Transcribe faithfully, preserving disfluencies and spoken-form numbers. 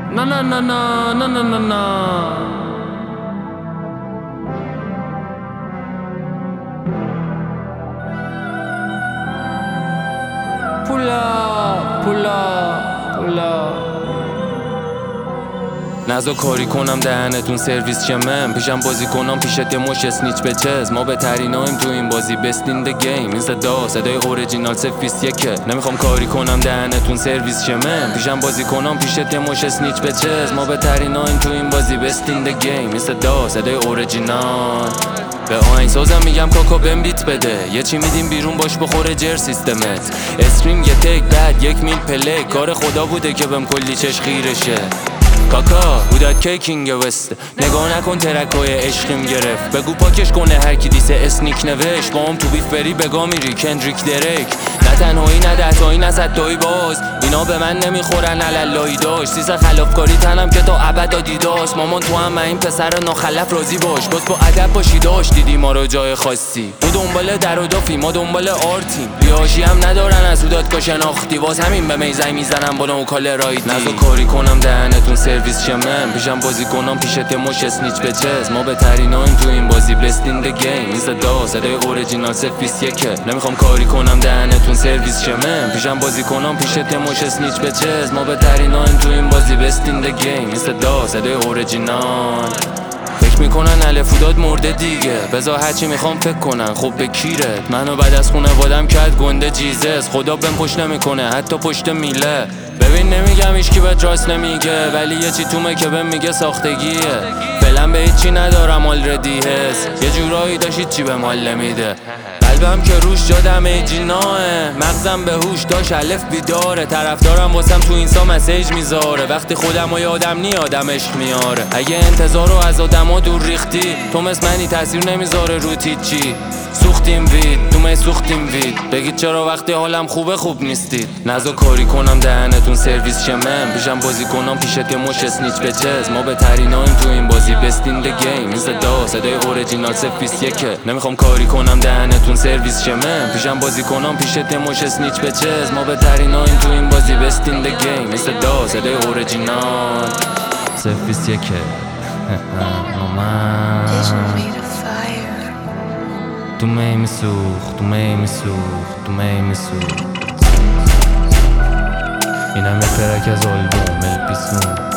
نه نه نه نه نه نه نه نه پولا پولا پولا نزا کاری کنم دهنتون سرویس شمم پیشم بازی کنم پیشت یه مش اسنیچ به چز ما بهتریناییم تو این بازی best in the game این صدا صدای اوریجینال سفیس یکه نمیخوام کاری کنم دهنتون سرویس شمم پیشم بازی کنم پیشت یه مش اسنیچ به چز ما بهتریناییم تو این بازی best in the game این صدا صدای اوریجینال به آهنگسازم میگم کاکا بهم بیت بده یه چی میدیم بیرون باش بخوره جر سیستمت استریم یه تک بعد یک میل پلی کار خدا بوده که بهم کلی چش خیرشه کاکا بودت که کینگ وست نگاه نکن ترکای عشقیم گرفت بگو پاکش کنه هر کی دیسه اسنیک نوشت با هم تو بیف بری بگا میری کندریک دریک نه تنهایی نه دهتایی نه صدایی باز اینا به من نمیخورن علالایی داشت سیز خلافکاری تنم که تا ابد آدیداس مامان تو هم این پسر ناخلف راضی باش باز با ادب باشی داشت دیدی ما رو جای خاصی تو دنبال در و دافی ما دنبال آرتیم بیاشی هم ندارن از اودات که شناختی باز همین به میزنی میزنم با نوکال رایدی نزا کاری کنم دهنتون سرویس شمم پیشم بازی کنم پیشت مش اسنیچ به چز ما بهتریناییم تو این بازی best in the game این صدا صدای اوریجینال سفیس یکه نمیخوام کاری کنم دهنتون سرویس شمم پیشم بازی کنم پیشت مش اسنیچ به چز ما بهتریناییم تو این بازی best in the game این صدا صدای اوریجینال فکر میکنن الف داد مرده دیگه بذار هرچی میخوام فکر کنن خب به کیرت منو بعد از خونه وادم کرد گنده جیزس خدا بهم پشت نمیکنه حتی پشت میله ببین نمیگم هیچکی بهت راست نمیگه ولی یه چی تومه که بهم میگه ساختگیه فعلا به هیچی ندارم آلردی حس یه جورایی داشت چی بهم حال نمیده قلبم که روش جادم ایجیناه مغزم به هوش داشت الف بیداره طرفدارم واسم تو اینستا مسیج میذاره وقتی خودم و یادم نی آدم عشق میاره اگه انتظار رو از آدما دور ریختی تو مثل منی تاثیر نمیذاره رو تیچی سوختیم وید دومه سوختیم وید بگید چرا وقتی حالم خوبه خوب نیستید نزا کاری کنم دهنتون سرویس شمم پیشم بازی کنم پیشت یه مش اسنیچ به چز ما بهتریناییم تو این بازی best in the game این صدا صدای اوریجینال سفیس یکه نمیخوام کاری کنم دهنتون سرویس شمم پیشم بازی کنم پیشت یه مش اسنیچ به چز ما بهتریناییم تو این بازی best in the game این صدا صدای اوریجینال سفیس یکه تو می میسوخت تو می میسوخت تو می میسوخت اینم یه ترک از آلبوم الپیسون